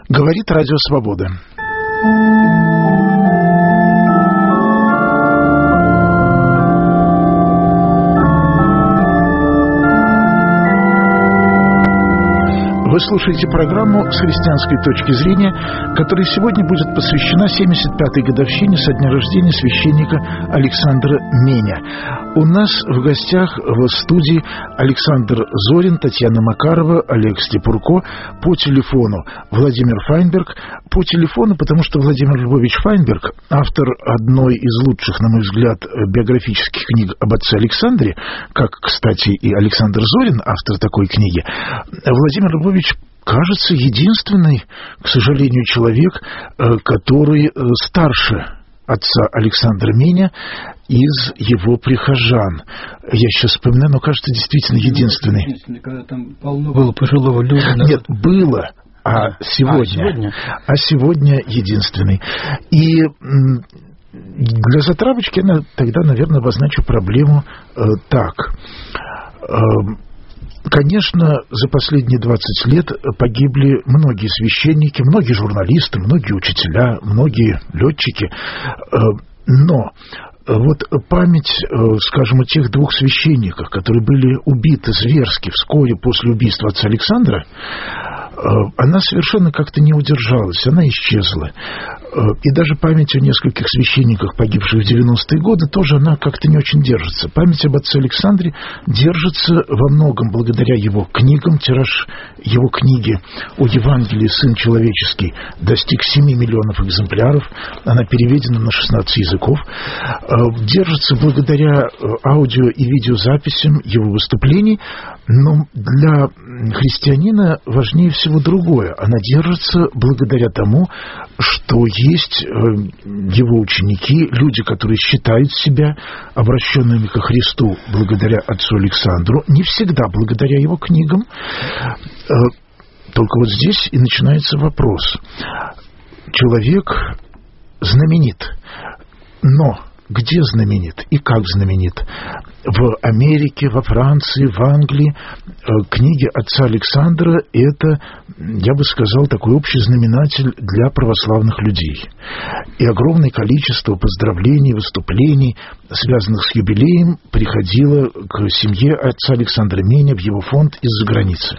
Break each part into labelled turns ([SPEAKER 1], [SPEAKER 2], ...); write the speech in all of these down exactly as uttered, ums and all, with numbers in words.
[SPEAKER 1] Говорит Радио Свобода. Вы слушаете программу «С христианской точки зрения», которая сегодня будет посвящена семьдесят пятой годовщине со дня рождения священника Александра Меня. У нас в гостях в студии Александр Зорин, Татьяна Макарова, Олег Степурко, по телефону Владимир Файнберг. По телефону, потому что Владимир Львович Файнберг, автор одной из лучших, на мой взгляд, биографических книг об отце Александре, как, кстати, и Александр Зорин, автор такой книги. Владимир Львович, кажется, единственный, к сожалению, человек, который старше отца Александра Меня из его прихожан. Я сейчас вспоминаю, но, кажется, действительно единственный.
[SPEAKER 2] Единственный, когда там полно было пожилого люда.
[SPEAKER 1] Нет, было, а, а, сегодня, а сегодня, а сегодня единственный. И для затравочки я тогда, наверное, обозначу проблему э, так. Э, Конечно, за последние двадцать лет погибли многие священники, многие журналисты, многие учителя, многие летчики. Но вот память, скажем, о тех двух священниках, которые были убиты зверски вскоре после убийства отца Александра, она совершенно как-то не удержалась, она исчезла. И даже память о нескольких священниках, погибших в девяностые годы, тоже она как-то не очень держится. Память об отце Александре держится во многом благодаря его книгам. Тираж его книги о Евангелии «Сын человеческий» достиг семи миллионов экземпляров. Она переведена на шестнадцать языков. Держится благодаря аудио и видеозаписям его выступлений. Но для христианина важнее всего другое. Она держится благодаря тому, что есть его ученики, люди, которые считают себя обращенными ко Христу благодаря отцу Александру, не всегда благодаря его книгам. Только вот здесь и начинается вопрос. Человек знаменит, но где знаменит и как знаменит? В Америке, во Франции, в Англии книги отца Александра – это, я бы сказал, такой общий знаменатель для православных людей. И огромное количество поздравлений, выступлений, связанных с юбилеем, приходило к семье отца Александра Меня в его фонд из-за границы.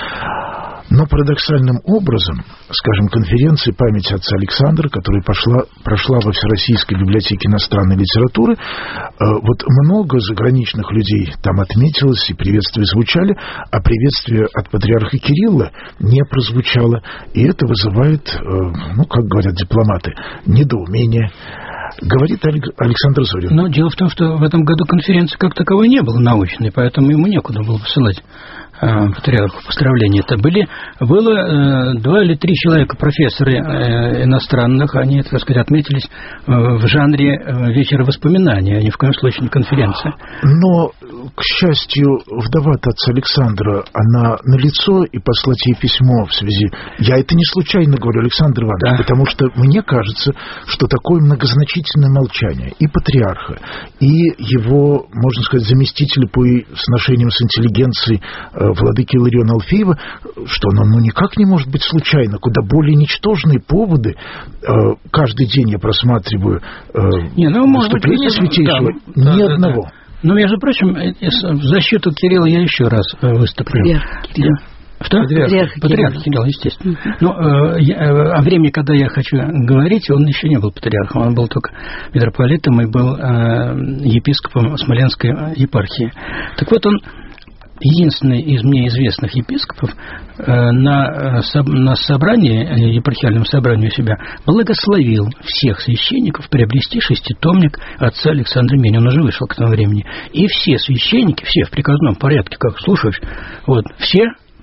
[SPEAKER 1] Но парадоксальным образом, скажем, конференция «Память отца Александра», которая пошла, прошла во Всероссийской библиотеке иностранной литературы, вот много заграничных людей там отметилось, и приветствия звучали, а приветствие от патриарха Кирилла не прозвучало. И это вызывает, ну, как говорят дипломаты, недоумение. Говорит Александр Зорин.
[SPEAKER 2] Но дело в том, что в этом году конференции как таковой не было научной, поэтому ему некуда было посылать патриарху поздравления. Это были, было э, два или три человека, профессоры э, иностранных, они, так сказать, отметились э, в жанре э, вечера воспоминаний, а ни в коем случае не конференция.
[SPEAKER 1] Но, к счастью, вдова отца Александра, она налицо, и послать ей письмо в связи... Я это не случайно говорю, Александр Иванович, да. Потому что мне кажется, что такое многозначительное молчание и патриарха, и его, можно сказать, заместителя по сношениям с интеллигенцией владыки Илариона Алфеева, что оно ну, никак не может быть случайно. Куда более ничтожные поводы. Каждый день я просматриваю не, ну, выступление быть, святейшего. Да, ни да, одного. Да, да.
[SPEAKER 2] Но, между прочим, в защиту Кирилла я еще раз выступлю.
[SPEAKER 3] Кирилл.
[SPEAKER 2] Что?
[SPEAKER 3] Патриарх,
[SPEAKER 2] Патриарх Кирилл, естественно. Mm-hmm. Но э, я, о времени, когда я хочу говорить, он еще не был патриархом, он был только митрополитом и был э, епископом Смоленской епархии. Так вот, он единственный из мне известных епископов э, на, э, на собрании, епархиальном собрании у себя, благословил всех священников приобрести шеститомник отца Александра Меня. Он уже вышел к тому времени. И все священники, все в приказном порядке, как слушаешь, вот, все,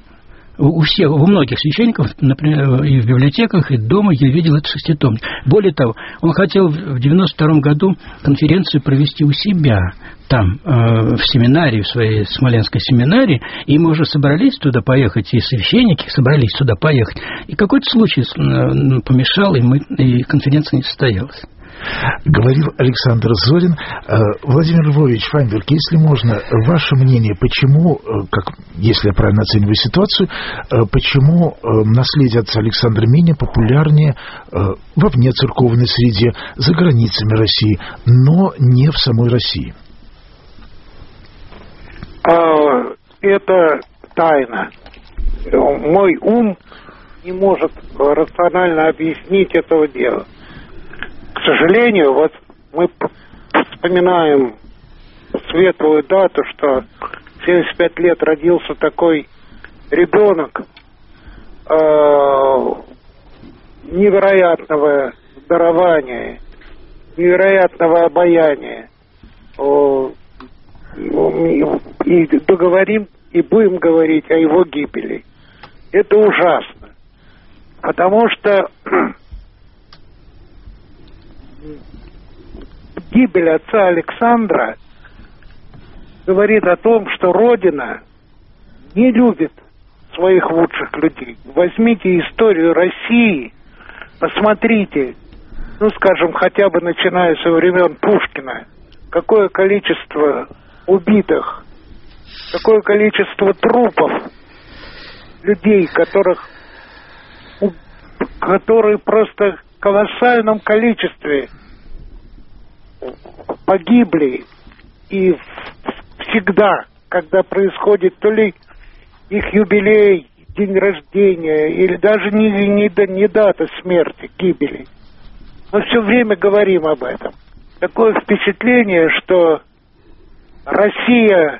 [SPEAKER 2] у всех, у многих священников, например, и в библиотеках, и дома я видел этот шеститомник. Более того, он хотел в девяносто втором году конференцию провести у себя, там, э, в семинарии, в своей Смоленской семинарии, и мы уже собрались туда поехать, и священники собрались туда поехать, и какой-то случай э, помешал, и, мы, и конференция не состоялась.
[SPEAKER 1] Говорил Александр Зорин. Владимир Львович Файнберг, если можно, ваше мнение, почему, как, если я правильно оцениваю ситуацию, почему наследие отца Александра Меня популярнее во внецерковной среде, за границами России, но не в самой России?
[SPEAKER 3] Это тайна. Мой ум не может рационально объяснить этого дела. К сожалению, вот мы вспоминаем светлую дату, что в семьдесят пять лет родился такой ребенок э, невероятного дарования, невероятного обаяния. Э, и договорим, и будем говорить о его гибели. Это ужасно. Потому что гибель отца Александра говорит о том, что Родина не любит своих лучших людей. Возьмите историю России, посмотрите, ну, скажем, хотя бы начиная со времен Пушкина, какое количество убитых, какое количество трупов людей, которых, которые просто в колоссальном количестве погибли, и всегда, когда происходит то ли их юбилей, день рождения, или даже не, не, не дата смерти, гибели, мы все время говорим об этом. Такое впечатление, что Россия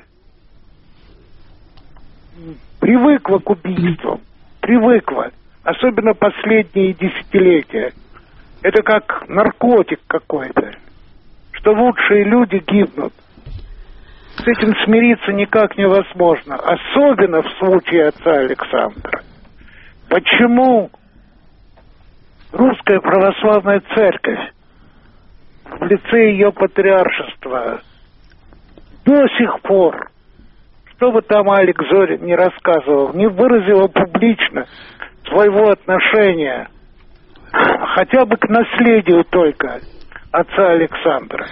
[SPEAKER 3] привыкла к убийствам, привыкла, особенно последние десятилетия. Это как наркотик какой-то, что лучшие люди гибнут. С этим смириться никак невозможно, особенно в случае отца Александра. Почему Русская Православная Церковь в лице ее патриаршества до сих пор, что бы там Алик Зорин не рассказывал, не выразила публично своего отношения хотя бы к наследию только отца Александра?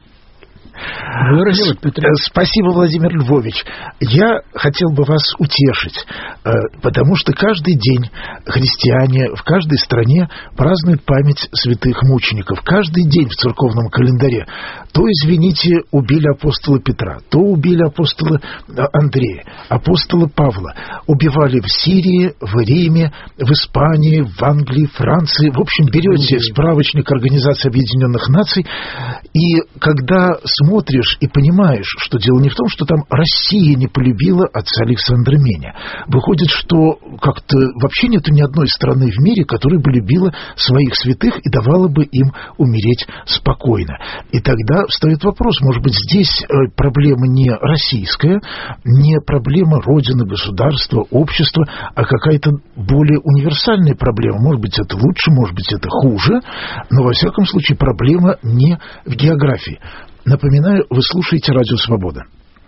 [SPEAKER 1] Спасибо, Владимир Львович. Я хотел бы вас утешить, потому что каждый день христиане в каждой стране празднуют память святых мучеников. Каждый день в церковном календаре. То, извините, убили апостола Петра, то убили апостола Андрея, апостола Павла. Убивали в Сирии, в Риме, в Испании, в Англии, Франции. В общем, берете справочник Организации Объединенных Наций, и когда смотришь и понимаешь, что дело не в том, что там Россия не полюбила отца Александра Меня. Выходит, что как-то вообще нету ни одной страны в мире, которая бы любила своих святых и давала бы им умереть спокойно. И тогда встает вопрос, может быть, здесь проблема не российская, не проблема Родины, государства, общества, а какая-то более универсальная проблема. Может быть, это лучше, может быть, это хуже, но, во всяком случае, проблема не в географии. Напоминаю, вы слушаете «Радио Свобода».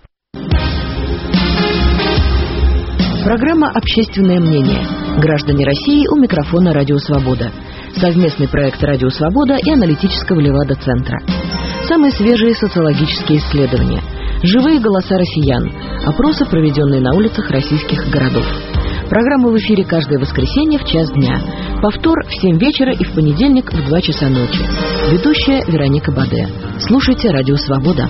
[SPEAKER 4] Программа «Общественное мнение». Граждане России у микрофона «Радио Свобода». Совместный проект «Радио Свобода» и аналитического Левада-центра. Самые свежие социологические исследования. Живые голоса россиян. Опросы, проведенные на улицах российских городов. Программа в эфире каждое воскресенье в час дня. Повтор в семь вечера и в понедельник в два часа ночи. Ведущая Вероника Баде. Слушайте «Радио Свобода».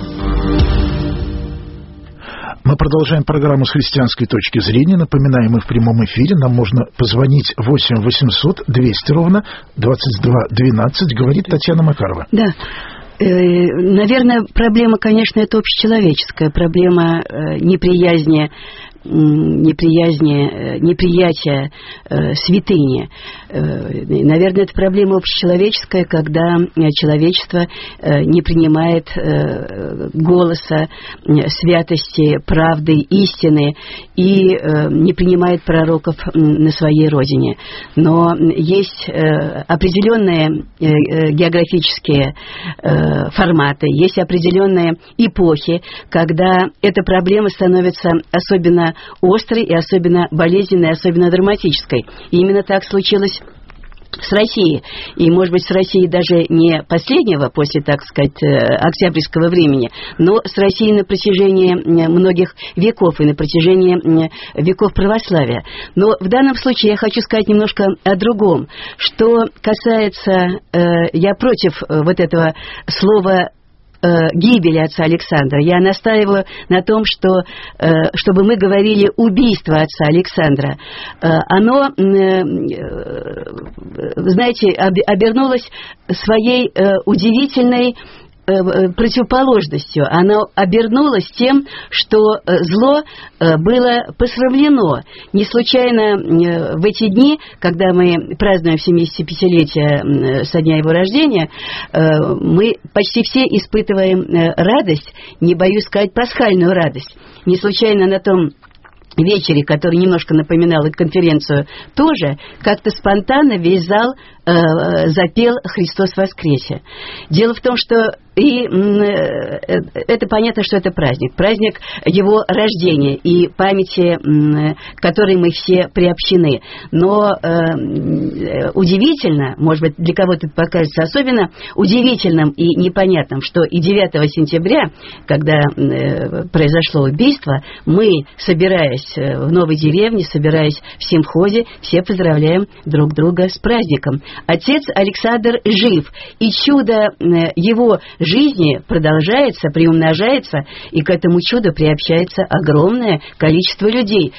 [SPEAKER 1] Мы продолжаем программу с христианской точки зрения. Напоминаем, мы в прямом эфире. Нам можно позвонить восемь восемьсот двести ровно двадцать два двенадцать. Говорит Татьяна Макарова.
[SPEAKER 5] Да. Наверное, проблема, конечно, это общечеловеческая проблема неприязни, неприязни, неприятия э, святыни. Э, наверное, это проблема общечеловеческая, когда человечество э, не принимает э, голоса э, святости, правды, истины и э, не принимает пророков э, на своей родине. Но есть э, определенные э, географические э, форматы, есть определенные эпохи, когда эта проблема становится особенно острой и особенно болезненной, особенно драматической. И именно так случилось с Россией, и, может быть, с Россией даже не последнего, после, так сказать, октябрьского времени, но с Россией на протяжении многих веков и на протяжении веков православия. Но в данном случае я хочу сказать немножко о другом. Что касается, я против вот этого слова гибели отца Александра. Я настаиваю на том, что, чтобы мы говорили убийство отца Александра. Оно, знаете, обернулось своей удивительной противоположностью. Оно обернулось тем, что зло было посрамлено. Не случайно в эти дни, когда мы празднуем семидесятипятилетие со дня его рождения, мы почти все испытываем радость, не боюсь сказать, пасхальную радость. Не случайно на том вечере, который немножко напоминал и конференцию, тоже как-то спонтанно весь зал э, запел «Христос воскресе». Дело в том, что и э, это понятно, что это праздник. Праздник его рождения и памяти, э, к которой мы все приобщены. Но э, удивительно, может быть, для кого-то это покажется особенно удивительным и непонятным, что и девятого сентября, когда э, произошло убийство, мы, собираясь в новой деревне, собираясь в симхозе, все поздравляем друг друга с праздником. Отец Александр жив, и чудо его жизни продолжается, приумножается, и к этому чуду приобщается огромное количество людей.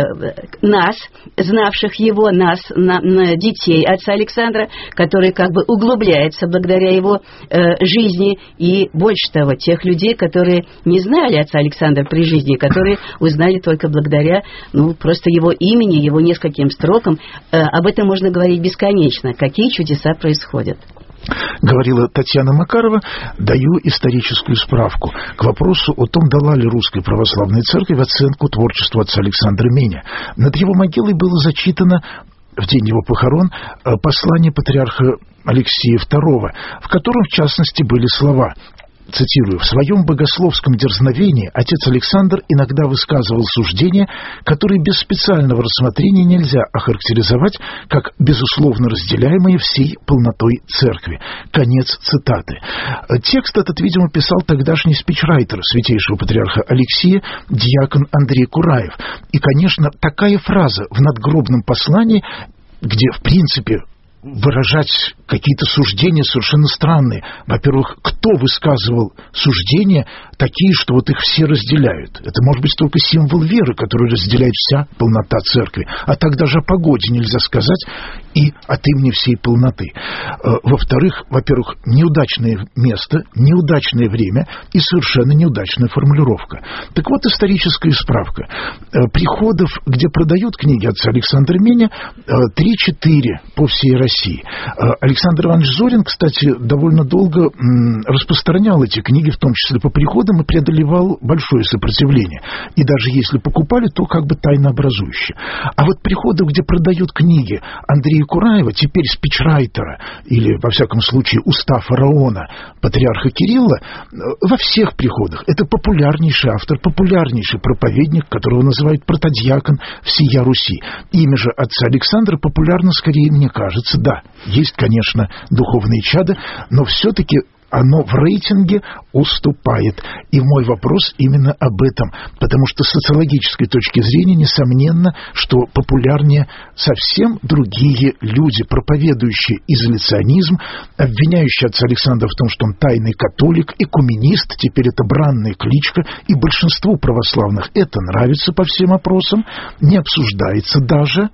[SPEAKER 5] Нас, знавших его, нас, на, на детей отца Александра, который как бы углубляется благодаря его э, жизни, и больше того, тех людей, которые не знали отца Александра при жизни, которые узнали только благодаря, ну, просто его имени, его нескольким строкам. Э, об этом можно говорить бесконечно. Какие чудеса происходят.
[SPEAKER 1] Говорила Татьяна Макарова. Даю историческую справку к вопросу о том, дала ли Русская Православная Церковь оценку творчеству отца Александра Меня. Над его могилой было зачитано в день его похорон послание патриарха Алексия второго, в котором, в частности, были слова, цитирую: «В своем богословском дерзновении отец Александр иногда высказывал суждения, которые без специального рассмотрения нельзя охарактеризовать как безусловно разделяемые всей полнотой церкви». Конец цитаты. Текст этот, видимо, писал тогдашний спичрайтер святейшего патриарха Алексия, диакон Андрей Кураев. И, конечно, такая фраза в надгробном послании, где, в принципе, выражать какие-то суждения совершенно странные. Во-первых, кто высказывал суждения такие, что вот их все разделяют? Это может быть только символ веры, который разделяет вся полнота церкви. А так даже о погоде нельзя сказать и от имени всей полноты. Во-вторых, во-первых, неудачное место, неудачное время и совершенно неудачная формулировка. Так вот, историческая справка. Приходов, где продают книги отца Александра Меня, три-четыре по всей России. России. Александр Иванович Зорин, кстати, довольно долго распространял эти книги, в том числе по приходам, и преодолевал большое сопротивление. И даже если покупали, то как бы тайнообразующе. А вот приходы, где продают книги Андрея Кураева, теперь спичрайтера, или, во всяком случае, уста фараона, патриарха Кирилла, во всех приходах это популярнейший автор, популярнейший проповедник, которого называют протодиакон всея Руси. Имя же отца Александра популярно, скорее, мне кажется. Да, есть, конечно, духовные чада, но все-таки оно в рейтинге уступает. И мой вопрос именно об этом. Потому что с социологической точки зрения, несомненно, что популярнее совсем другие люди, проповедующие изоляционизм, обвиняющие отца Александра в том, что он тайный католик, экуменист, теперь это бранная кличка, и большинству православных это нравится по всем опросам, не обсуждается даже.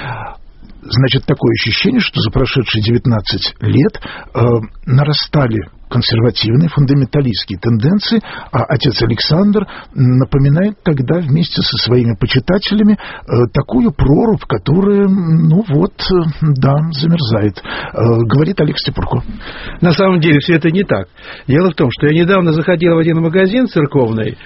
[SPEAKER 1] Значит, такое ощущение, что за прошедшие девятнадцать лет э, нарастали консервативные, фундаменталистские тенденции, а отец Александр напоминает тогда вместе со своими почитателями э, такую прорубь, которая, ну вот, э, да, замерзает. Э, говорит Олег Степурко.
[SPEAKER 6] На самом деле все это не так. Дело в том, что я недавно заходил в один магазин церковный,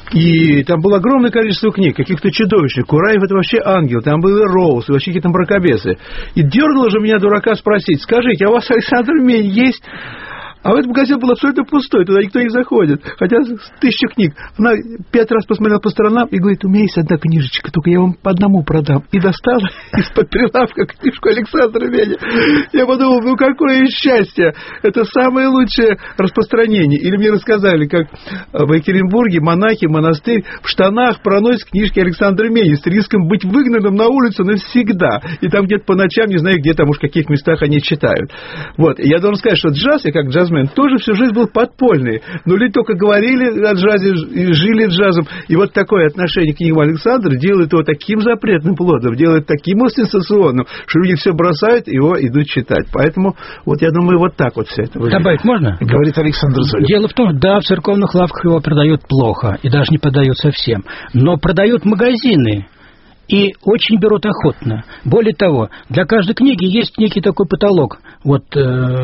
[SPEAKER 6] и там было огромное количество книг, каких-то чудовищных. Кураев — это вообще ангел, там был и Роуз, и вообще какие-то мракобесы. И дернуло же меня, дурака, спросить: скажите, а у вас Александр Мень есть? А этот магазин был абсолютно пустой, туда никто не заходит. Хотя тысяча книг. Она пять раз посмотрела по сторонам и говорит: у меня есть одна книжечка, только я вам по одному продам. И достала из-под прилавка книжку Александра Меня. Я подумал, ну какое счастье. Это самое лучшее распространение. Или мне рассказали, как в Екатеринбурге монахи, монастырь в штанах проносят книжки Александра Меня с риском быть выгнанным на улицу навсегда. И там где-то по ночам, не знаю, где там уж в каких местах они читают. Вот. И я должен сказать, что джаз, я как джазмен, тоже всю жизнь был подпольный. Но люди только говорили о джазе и жили джазом. И вот такое отношение к книгам Александра делает его таким запретным плодом, делает таким сенсационным, что люди все бросают, его идут читать. Поэтому, вот я думаю, вот так вот все это выглядит.
[SPEAKER 2] Добавить можно?
[SPEAKER 1] Говорит Александр Зорин.
[SPEAKER 2] Дело в том, да, в церковных лавках его продают плохо, и даже не продают совсем. Но продают магазины. И очень берут охотно. Более того, для каждой книги есть некий такой потолок. Вот э, э,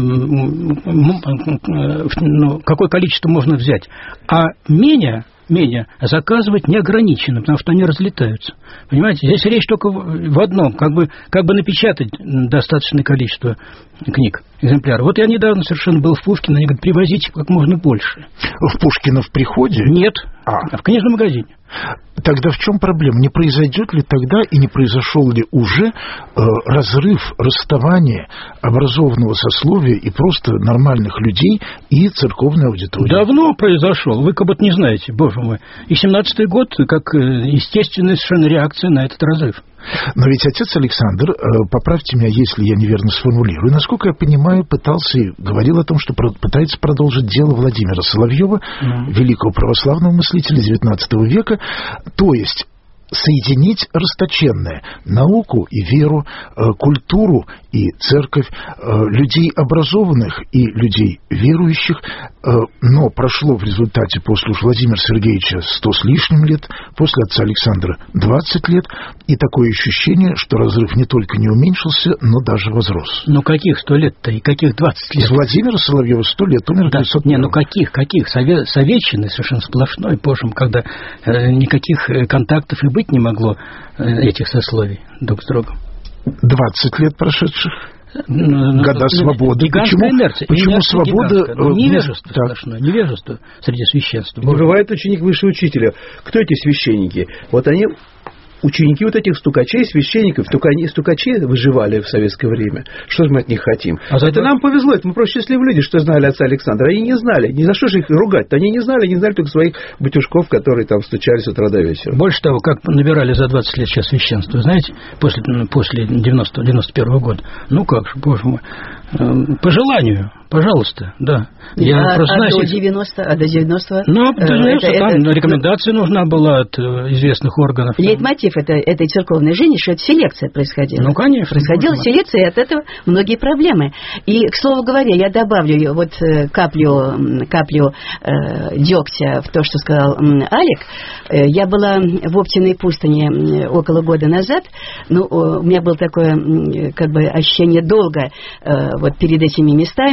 [SPEAKER 2] ну, какое количество можно взять. А меня, меня заказывать не ограничено, потому что они разлетаются. Понимаете, здесь речь только в одном, как бы, как бы напечатать достаточное количество книг, экземпляров. Вот я недавно совершенно был в Пушкино, они говорят: привозите как можно больше.
[SPEAKER 1] В Пушкино в приходе?
[SPEAKER 2] Нет,
[SPEAKER 1] а.
[SPEAKER 2] в книжном магазине.
[SPEAKER 1] Тогда в чем проблема? Не произойдет ли тогда и не произошел ли уже э, разрыв, расставание образованного сословия и просто нормальных людей и церковной аудитории?
[SPEAKER 2] Давно произошел. Вы как будто не знаете, боже мой. И семнадцатый год как естественная совершенно реакция на этот разрыв.
[SPEAKER 1] Но ведь отец Александр, э, поправьте меня, если я неверно сформулирую, насколько я понимаю, пытался и говорил о том, что про, пытается продолжить дело Владимира Соловьева, mm. великого православного мыслителя девятнадцатого века, то есть соединить расточенное науку и веру, культуру и церковь, людей образованных и людей верующих, но прошло в результате после уж Владимира Сергеевича сто с лишним лет, после отца Александра двадцать лет, и такое ощущение, что разрыв не только не уменьшился, но даже возрос.
[SPEAKER 2] Ну каких сто лет-то и каких двадцать лет?
[SPEAKER 1] С Владимира Соловьева сто лет, умер
[SPEAKER 2] да,
[SPEAKER 1] в девятьсот первом.
[SPEAKER 2] Не, ну каких, каких? Сове- советчины совершенно сплошной, боже мой, когда э, никаких контактов и быть не могло э, этих сословий друг с другом.
[SPEAKER 1] двадцать лет прошедших.
[SPEAKER 2] Ну,
[SPEAKER 1] года
[SPEAKER 2] ну,
[SPEAKER 1] свободы.
[SPEAKER 2] Почему,
[SPEAKER 1] инерция, почему свобода?
[SPEAKER 2] Ну, невежество сплошное, невежество среди священства.
[SPEAKER 6] Не бывает ученик выше учителя. Кто эти священники? Вот они... Ученики вот этих стукачей, священников, только они стукачи выживали в советское время. Что же мы от них хотим? А это нам повезло, это мы просто счастливые люди, что знали отца Александра. Они не знали. Ни за что же их ругать-то. Они не знали, не знали только своих батюшков, которые там стучались с утра до вечера.
[SPEAKER 2] Больше того, как набирали за двадцать лет сейчас священство, знаете, после, после девяносто, девяносто первого года. Ну как же, боже мой. По желанию, пожалуйста, да.
[SPEAKER 5] Я а, просто, а, знаете, до девяносто, а до девяностого...
[SPEAKER 2] Ну, до девяностого, это, там это, рекомендация ну, нужна была от известных органов.
[SPEAKER 5] Лейтмотив это, этой церковной жизни, что это селекция происходила.
[SPEAKER 2] Ну, конечно.
[SPEAKER 5] Происходила селекция, и от этого многие проблемы. И, к слову говоря, я добавлю вот каплю, каплю э, дегтя в то, что сказал Алик. Я была в Оптиной пустыне около года назад. Ну, у меня было такое, как бы, ощущение долга э, вот перед этими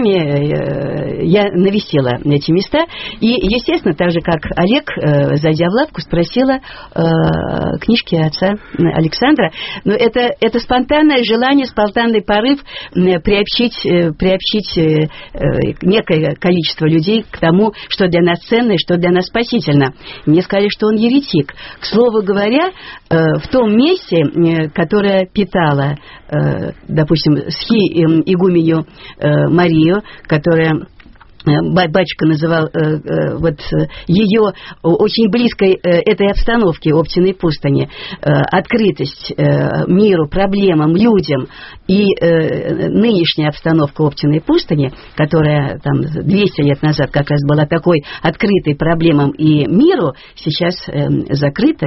[SPEAKER 5] местами. Я навестила эти места. И, естественно, так же, как Олег, э, зайдя в лавку, спросила э, книжки отца Александра. Но это, это спонтанное желание, спонтанный порыв э, приобщить, э, приобщить э, э, некое количество людей к тому, что для нас ценно и что для нас спасительно. Мне сказали, что он еретик. К слову говоря, э, в том месте, э, которое питало, э, допустим, схи э, игуменью э, Марию, которая... Батюшка называл э, э, вот ее очень близкой э, этой обстановке Оптиной пустыни, э, открытость э, миру, проблемам, людям, и э, нынешняя обстановка Оптиной пустыни, которая там двести лет назад как раз была такой открытой проблемам и миру, сейчас э, закрыта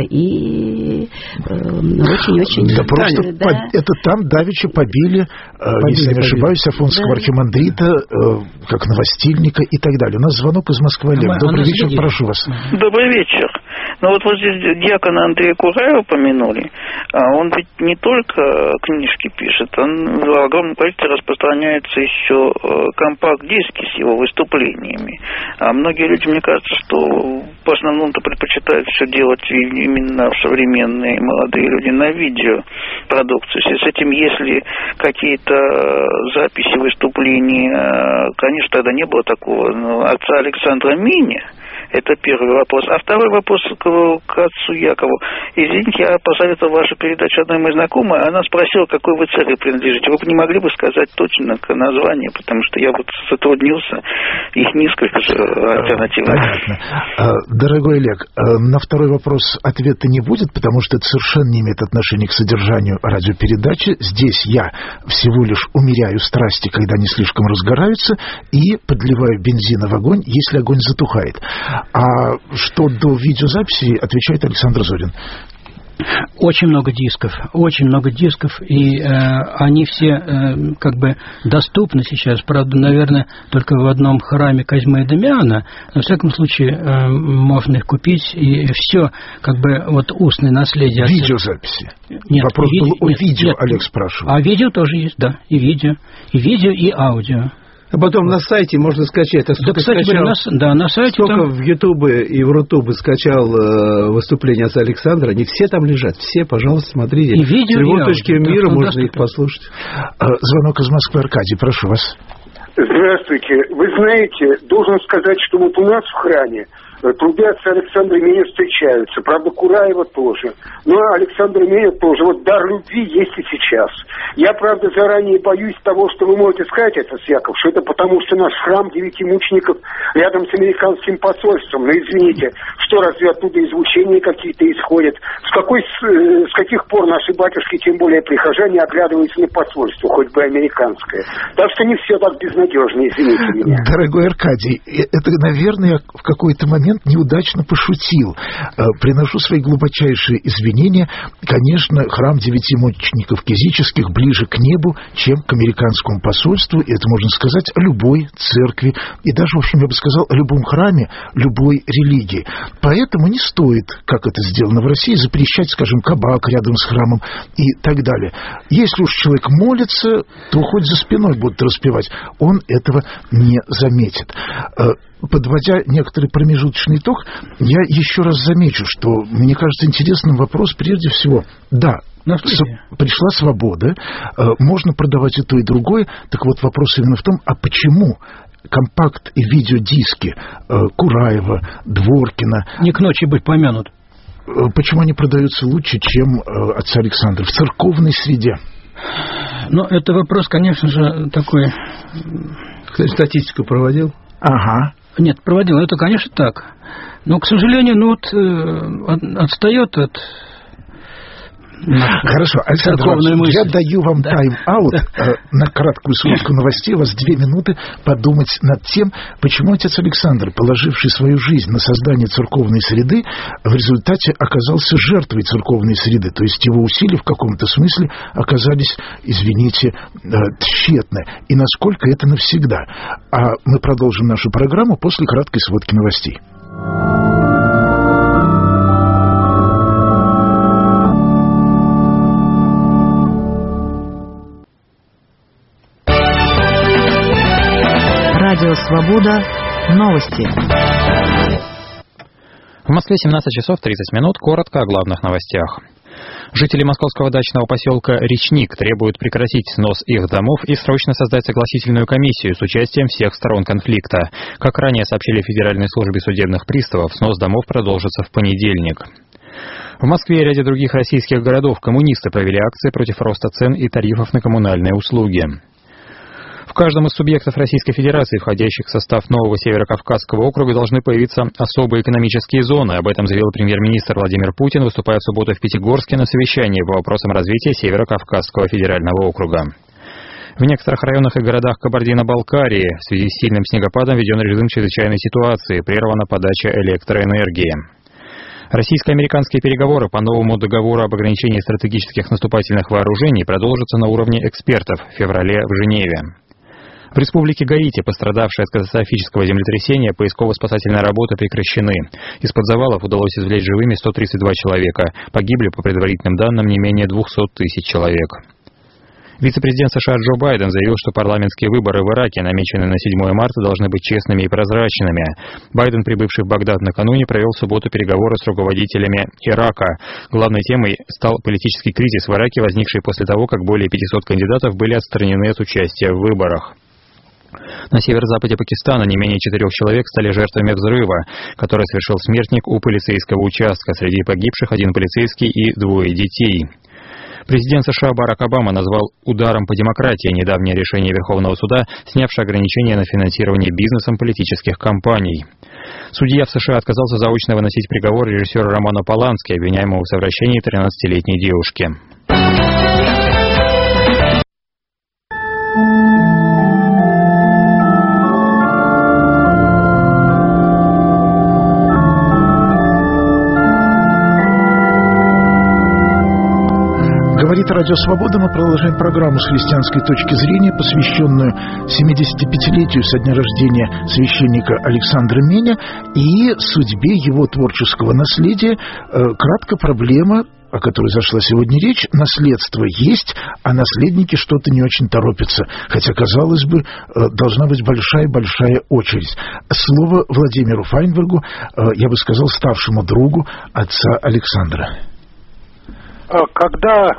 [SPEAKER 5] и очень-очень...
[SPEAKER 1] Э, да, просто да. По, это там давеча побили, э, побили если не ошибаюсь, Афонского да. архимандрита, э, как новостильника и так далее. У нас звонок из Москвы. Олег. Добрый вечер, прошу вас.
[SPEAKER 3] Добрый вечер.
[SPEAKER 7] Но вот вот здесь диакона Андрея Кураева упомянули. Он ведь не только книжки пишет, он в огромном количестве распространяется еще компакт-диски с его выступлениями. А многие люди, мне кажется, что в основном-то предпочитают все делать именно современные молодые люди на видеопродукцию. С этим, если какие-то записи выступлений, конечно, тогда не было такого, но отца Александра Миня, это первый вопрос. А второй вопрос к, к отцу Якову. Извините, я посоветовал вашу передачу одной моей знакомой. Она спросила, какой вы церкви принадлежите. Вы не могли бы сказать точно название, потому что я вот затруднился. Их несколько альтернативных.
[SPEAKER 1] Понятно. Дорогой Олег, на второй вопрос ответа не будет, потому что это совершенно не имеет отношения к содержанию радиопередачи. Здесь я всего лишь умеряю страсти, когда они слишком разгораются, и подливаю бензина в огонь, если огонь затухает. А что до видеозаписи, отвечает Александр Зорин.
[SPEAKER 2] Очень много дисков, очень много дисков, и э, они все э, как бы доступны сейчас. Правда, наверное, только в одном храме Козьмы и Дамиана. Но, во всяком случае, э, можно их купить, и все, как бы, вот устное наследие.
[SPEAKER 1] Видеозаписи?
[SPEAKER 2] Нет.
[SPEAKER 1] Вопрос
[SPEAKER 2] ви...
[SPEAKER 1] был о
[SPEAKER 2] нет,
[SPEAKER 1] видео,
[SPEAKER 2] нет.
[SPEAKER 1] Олег спрашивал.
[SPEAKER 2] А видео тоже есть, да, и видео, и видео, и аудио.
[SPEAKER 6] А потом на сайте можно скачать. А
[SPEAKER 2] да, кстати, скачал, на, да, на сайте.
[SPEAKER 6] Сколько
[SPEAKER 2] там...
[SPEAKER 6] в Ютубе и в Рутубе скачал э, выступления отца Александра, они все там лежат. Все, пожалуйста, смотрите.
[SPEAKER 2] И видео,
[SPEAKER 6] с любой
[SPEAKER 2] и
[SPEAKER 6] точки
[SPEAKER 2] аудио,
[SPEAKER 6] мира
[SPEAKER 2] да,
[SPEAKER 6] можно
[SPEAKER 2] доступен.
[SPEAKER 6] их послушать.
[SPEAKER 1] Звонок из Москвы. Аркадий, прошу вас.
[SPEAKER 8] Здравствуйте. Вы знаете, должен сказать, что вот у нас в храме труды отца Александра Миня встречаются. Правда, Кураева тоже. Но Александр Миня тоже. Вот дар любви есть и сейчас. Я, правда, заранее боюсь того, что вы можете сказать, отец Яков, что это потому, что наш храм девяти мучеников рядом с американским посольством. Но извините, что разве оттуда излучения какие-то исходят? С, какой, с каких пор наши батюшки, тем более прихожане, оглядываются на посольство, хоть бы американское? Так что не все так безнадежно, извините меня.
[SPEAKER 1] Дорогой Аркадий, это, наверное, в какой-то момент неудачно пошутил. Приношу свои глубочайшие извинения. Конечно, храм девяти мучеников кизических ближе к небу, чем к американскому посольству, и это можно сказать о любой церкви, и даже, в общем, я бы сказал, о любом храме, любой религии. Поэтому не стоит, как это сделано в России, запрещать, скажем, кабак рядом с храмом и так далее. Если уж человек молится, то хоть за спиной будут распевать, он этого не заметит. Подводя некоторый промежуточный итог, я еще раз замечу, что, мне кажется, интересным вопрос прежде всего. Да, пришла свобода, можно продавать и то, и другое. Так вот, вопрос именно в том, а почему компакт и видеодиски Кураева, Дворкина...
[SPEAKER 2] Не к ночи быть помянут.
[SPEAKER 1] Почему они продаются лучше, чем отца Александра в церковной среде?
[SPEAKER 2] Ну, это вопрос, конечно же, такой...
[SPEAKER 6] Кто статистику проводил?
[SPEAKER 1] Ага.
[SPEAKER 2] Нет, проводил. Это, конечно, так. Но, к сожалению, ну вот э, отстает от...
[SPEAKER 1] Хорошо, Александр Иванович, я даю вам да. тайм-аут да. на краткую сводку новостей. У вас две минуты подумать над тем, почему отец Александр, положивший свою жизнь на создание церковной среды, в результате оказался жертвой церковной среды. То есть его усилия в каком-то смысле оказались, извините, тщетны. И насколько это навсегда. А мы продолжим нашу программу после краткой сводки новостей.
[SPEAKER 4] Радио «Свобода». Новости.
[SPEAKER 9] В Москве семнадцать часов тридцать минут. Коротко о главных новостях. Жители московского дачного поселка Речник требуют прекратить снос их домов и срочно создать согласительную комиссию с участием всех сторон конфликта. Как ранее сообщили в Федеральной службе судебных приставов, снос домов продолжится в понедельник. В Москве и ряде других российских городов коммунисты провели акции против роста цен и тарифов на коммунальные услуги. В каждом из субъектов Российской Федерации, входящих в состав нового Северо-Кавказского округа, должны появиться особые экономические зоны. Об этом заявил премьер-министр Владимир Путин, выступая в субботу в Пятигорске на совещании по вопросам развития Северо-Кавказского федерального округа. В некоторых районах и городах Кабардино-Балкарии в связи с сильным снегопадом введен режим чрезвычайной ситуации, прервана подача электроэнергии. Российско-американские переговоры по новому договору об ограничении стратегических наступательных вооружений продолжатся на уровне экспертов в феврале в Женеве. В республике Гаити, пострадавшей от катастрофического землетрясения, поисково-спасательные работы прекращены. Из-под завалов удалось извлечь живыми сто тридцать два человека. Погибли, по предварительным данным, не менее двухсот тысяч человек. Вице-президент США Джо Байден заявил, что парламентские выборы в Ираке, намеченные на седьмое марта, должны быть честными и прозрачными. Байден, прибывший в Багдад накануне, провел в субботу переговоры с руководителями Ирака. Главной темой стал политический кризис в Ираке, возникший после того, как более пятисот кандидатов были отстранены от участия в выборах. На северо-западе Пакистана не менее четырех человек стали жертвами взрыва, который совершил смертник у полицейского участка. Среди погибших один полицейский и двое детей. Президент США Барак Обама назвал ударом по демократии недавнее решение Верховного суда, снявшее ограничения на финансирование бизнесом политических кампаний. Судья в США отказался заочно выносить приговор режиссеру Роману Полански, обвиняемому в совращении тринадцатилетней девушки.
[SPEAKER 1] Говорит Радио Свобода. Мы продолжаем программу с христианской точки зрения, посвященную семидесятипятилетию со дня рождения священника Александра Меня и судьбе его творческого наследия. Кратко проблема, о которой зашла сегодня речь. Наследство есть, а наследники что-то не очень торопятся. Хотя, казалось бы, должна быть большая-большая очередь. Слово Владимиру Файнбергу, я бы сказал, ставшему другу отца Александра.
[SPEAKER 3] Когда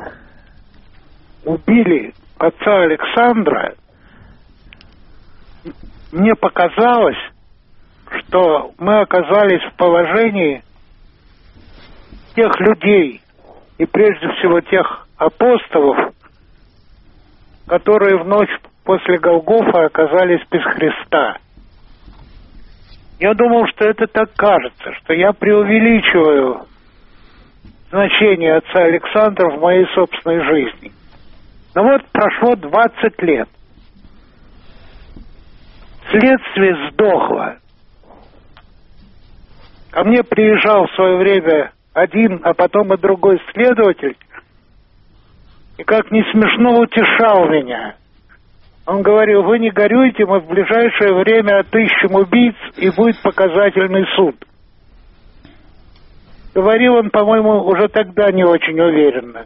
[SPEAKER 3] убили отца Александра, мне показалось, что мы оказались в положении тех людей, и прежде всего тех апостолов, которые в ночь после Голгофы оказались без Христа. Я думал, что это так кажется, что я преувеличиваю значение отца Александра в моей собственной жизни. Но вот прошло двадцать лет. Следствие сдохло. Ко мне приезжал в свое время один, а потом и другой следователь, и как не смешно утешал меня. Он говорил: вы не горюйте, мы в ближайшее время отыщем убийц, и будет показательный суд. Говорил он, по-моему, уже тогда не очень уверенно.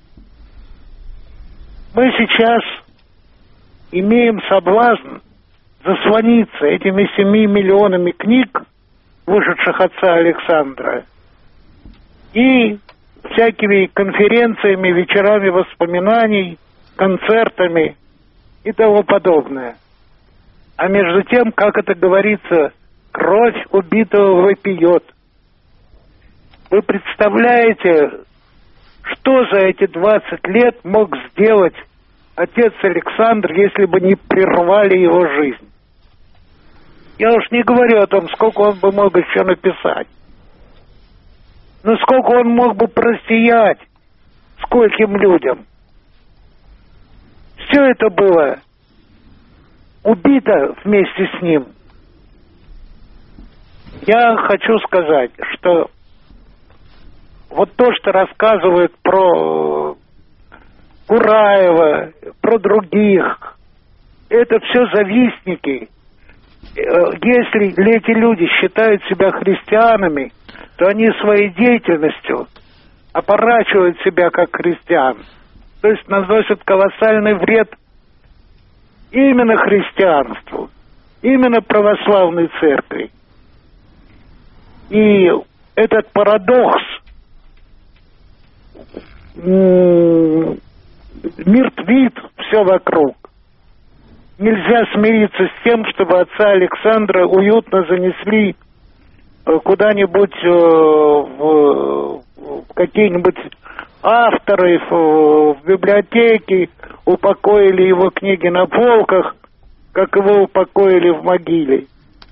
[SPEAKER 3] Мы сейчас имеем соблазн заслониться этими семи миллионами книг, вышедших отца Александра, и всякими конференциями, вечерами воспоминаний, концертами и тому подобное. А между тем, как это говорится, кровь убитого вопиет. Вы представляете, что за эти двадцать лет мог сделать отец Александр, если бы не прервали его жизнь? Я уж не говорю о том, сколько он бы мог еще написать. Но сколько он мог бы просиять скольким людям. Все это было убито вместе с ним. Я хочу сказать, что вот то, что рассказывают про Кураева, про других, это все завистники. Если эти люди считают себя христианами, то они своей деятельностью опорачивают себя как христиан. То есть наносят колоссальный вред именно христианству, именно православной церкви. И этот парадокс мертвит все вокруг. Нельзя смириться с тем, чтобы отца Александра уютно занесли куда-нибудь в какие-нибудь авторы в библиотеке, упокоили его книги на полках, как его упокоили в могиле.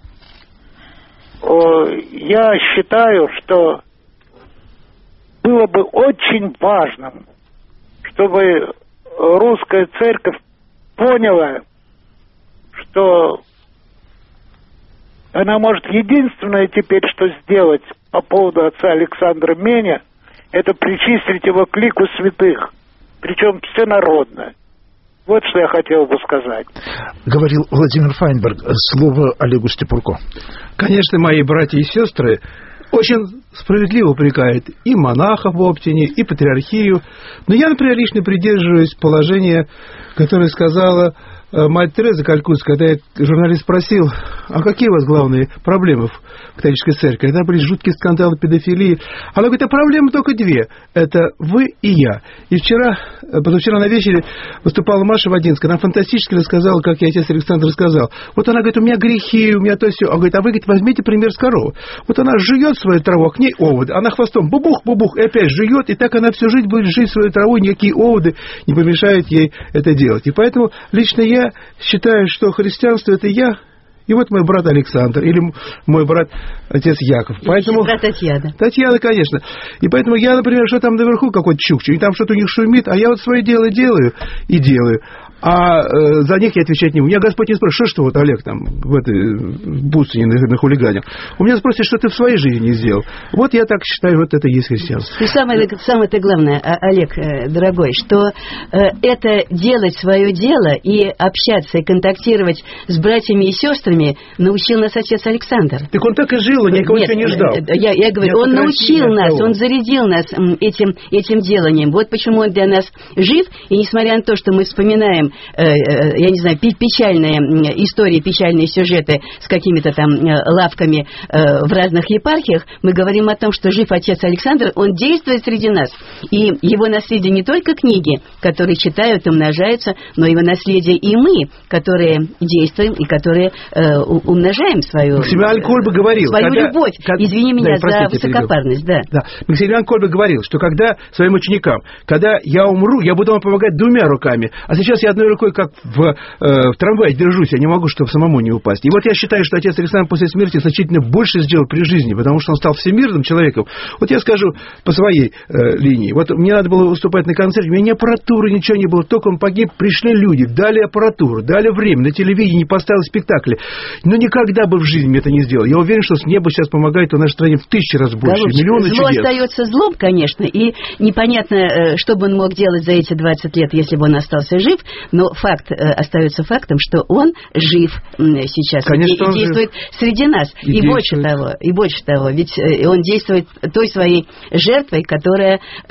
[SPEAKER 3] Я считаю, что было бы очень важным, чтобы русская церковь поняла, что она может единственное теперь, что сделать по поводу отца Александра Меня, это причислить его к лику святых, причем всенародно. Вот что я хотел бы сказать.
[SPEAKER 1] Говорил Владимир Файнберг. Слово Олегу Степурко.
[SPEAKER 6] Конечно, мои братья и сестры очень справедливо упрекают и монахов в Оптине, и патриархию. Но я, например, лично придерживаюсь положения, которое сказала мать Тереза Калькутская, когда я журналист спросил, а какие у вас главные проблемы в католической церкви? Когда были жуткие скандалы педофилии. Она говорит, а проблемы только две. Это вы и я. И вчера, позавчера на вечере выступала Маша Водинская. Она фантастически рассказала, как ей отец Александр рассказал. Вот она говорит, у меня грехи, у меня то все. Она говорит, а вы, говорит, возьмите пример с коровы. Вот она жует свою траву, а к ней оводы. Она хвостом бубух-бубух и опять жует. И так она всю жизнь будет жить свою траву. Никакие оводы не помешают ей это делать. И поэтому лично я Я считаю, что христианство – это я, и вот мой брат Александр, или мой брат отец Яков. Поэтому...
[SPEAKER 5] брат Татьяна.
[SPEAKER 6] Татьяна, конечно. И поэтому я, например, что там наверху какой-то чукчу, и там что-то у них шумит, а я вот свое дело делаю и делаю. А э, за них я отвечать не буду. Меня Господь не спросит, что, что вот Олег там в этой Буцине на, на хулигане. У меня спросит, что ты в своей жизни не сделал. Вот я так считаю, вот это и есть христианство.
[SPEAKER 5] И самое, самое-то главное, Олег, дорогой, что э, это делать свое дело и общаться, и контактировать с братьями и сестрами научил нас отец Александр.
[SPEAKER 6] Так он так и жил, он никого
[SPEAKER 5] Нет,
[SPEAKER 6] не ждал.
[SPEAKER 5] Я, я говорю,
[SPEAKER 6] я
[SPEAKER 5] он научил нас, он зарядил нас этим, этим деланием. Вот почему он для нас жив, и несмотря на то, что мы вспоминаем я не знаю, печальные истории, печальные сюжеты с какими-то там лавками в разных епархиях, мы говорим о том, что жив отец Александр, он действует среди нас. И его наследие не только книги, которые читают, умножаются, но его наследие и мы, которые действуем и которые э, умножаем свою,
[SPEAKER 6] Максимилиан Кольба говорил,
[SPEAKER 5] свою
[SPEAKER 6] когда,
[SPEAKER 5] любовь.
[SPEAKER 6] как,
[SPEAKER 5] Извини меня
[SPEAKER 6] да, простите,
[SPEAKER 5] за высокопарность. Да.
[SPEAKER 6] Да. Максимилиан Кольба говорил, что когда своим ученикам, когда я умру, я буду вам помогать двумя руками, а сейчас я одной рукой, как в, э, в трамвае держусь, я не могу, чтобы самому не упасть. И вот я считаю, что отец Александр после смерти значительно больше сделал при жизни, потому что он стал всемирным человеком. Вот я скажу по своей э, линии. Вот мне надо было выступать на концерте, у меня ни аппаратуры, ничего не было, только он погиб, пришли люди, дали аппаратуру, дали время, на телевидении поставил спектакли. Но никогда бы в жизни мне это не сделал. Я уверен, что с неба сейчас помогает в нашей стране в тысячи раз больше.
[SPEAKER 5] Голубчик,
[SPEAKER 6] миллионы
[SPEAKER 5] зло
[SPEAKER 6] чудес.
[SPEAKER 5] остается злом, конечно, и непонятно, что бы он мог делать за эти двадцать лет, если бы он остался жив, но факт остается фактом, что он жив сейчас.
[SPEAKER 6] Конечно,
[SPEAKER 5] и, и действует жив. Среди нас. И, и больше того, и больше того, ведь он действует той своей жертвой, которая э,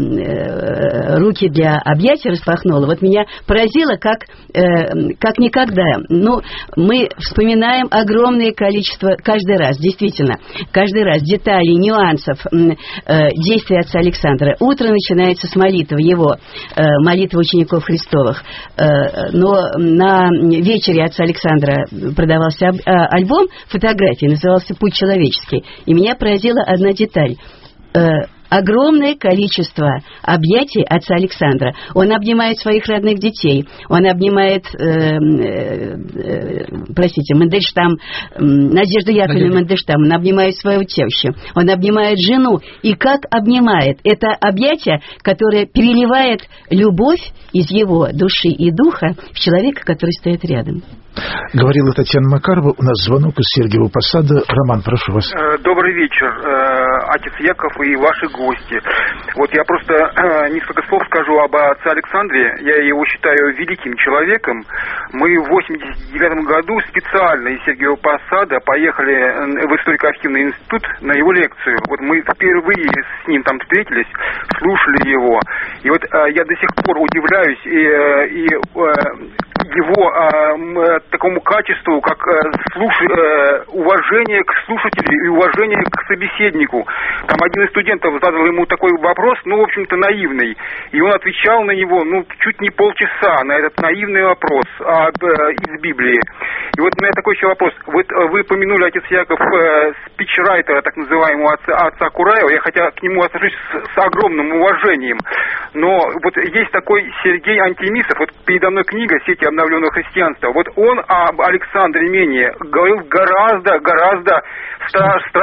[SPEAKER 5] э, руки для объятия распахнула. Вот меня поразило, как, э, как никогда. Ну, мы вспоминаем огромное количество, каждый раз, действительно, каждый раз деталей, нюансов э, действия отца Александра. Утро начинается с молитвы его, э, молитвы учеников Христовых. Э, но на вечере отца Александра продавался альбом фотографий, назывался «Путь человеческий». И меня поразила одна деталь. Огромное количество объятий отца Александра. Он обнимает своих родных детей, он обнимает, э, э, э, простите, Мандельштам, э, Надежду Яковлевну Мандельштам, он обнимает свою тещу, он обнимает жену. И как обнимает? Это объятие, которое переливает любовь из его души и духа в человека, который стоит рядом.
[SPEAKER 1] Говорила Татьяна Макарова. У нас звонок из Сергиева Посада. Роман, прошу вас.
[SPEAKER 10] Добрый вечер, отец Яков и ваши гости. Вот я просто несколько слов скажу об отце Александре. Я его считаю великим человеком. Мы в восемьдесят девятом году специально из Сергиева Посада поехали в историко-архивный институт на его лекцию. Вот мы впервые с ним там встретились, слушали его. И вот я до сих пор удивляюсь и, и его э, такому качеству, как э, слуш... э, уважение к слушателю и уважение к собеседнику. Там один из студентов задал ему такой вопрос, ну, в общем-то, наивный. И он отвечал на него, ну, чуть не полчаса на этот наивный вопрос об, э, из Библии. И вот у меня такой еще вопрос. Вот вы помянули, отец Яков, э, спичрайтера, так называемого отца, отца Кураева. Я хотя к нему отношусь с, с огромным уважением. Но вот есть такой Сергей Антимисов, вот передо мной книга «Сети обновленного христианства». Вот он об Александре Мене говорил гораздо, гораздо стра-